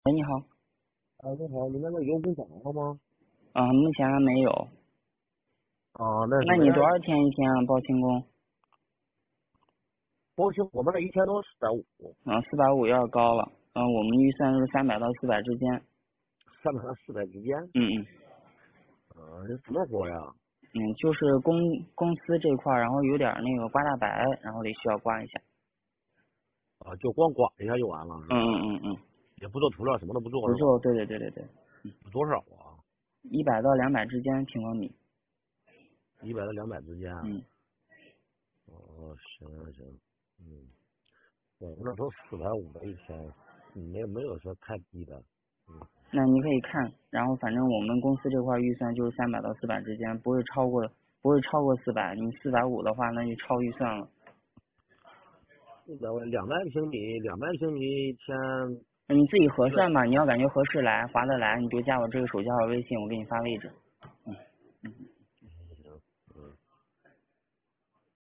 喂，你好。 你好，你那个油工涨了吗？ 目前还没有。 那什么呀？ 那你多少钱一天啊？报轻工？ 包青我们这一天都450， 450有点高了。我们预算是300到400之间。 300到400之间。 嗯这什么活呀？ 就是公司这块儿，然后有点那个刮大白，然后得需要刮一下。 就光刮一下就完了是吧？ 嗯。 也不做涂料，什么都不做是吧？ 不做，对。 多少啊？ 100到200之间平方米。 100到200之间。 嗯。 行。嗯，我们那都450的一天，没有说太低的。 那你可以看，然后反正我们公司这块预算就是300到400之间，不会超过400。你450的话，那就超预算了。 200平米一天。 你自己核算吧，你要感觉合适来，划得来，你就加我这个手机号微信，我给你发位置。